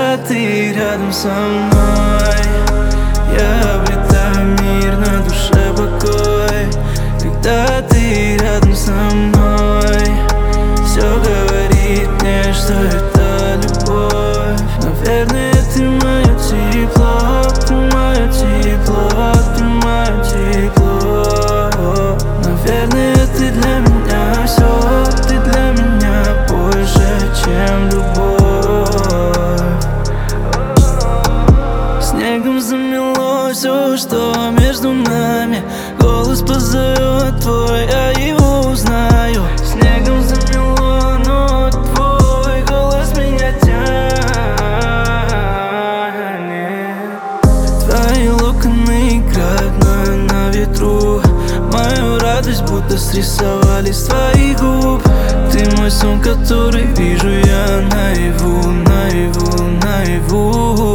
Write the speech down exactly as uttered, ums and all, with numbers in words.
Когда ты рядом со мной, я обретаю мир, на душе покой. Когда ты рядом со мной, все говорит мне, что это любовь. Наверное, ты мое тепло, ты мое тепло, ты мое тепло. Наверное, ты для меня все, ты для меня больше, чем любовь. Снегом замело все, что между нами. Голос позовет твой, я его узнаю. Снегом замело, но твой голос меня тянет. Твои локоны играют на, на ветру. Мою радость будто срисовали с твоих губ. Ты мой сон, который вижу я наяву, наяву, наяву.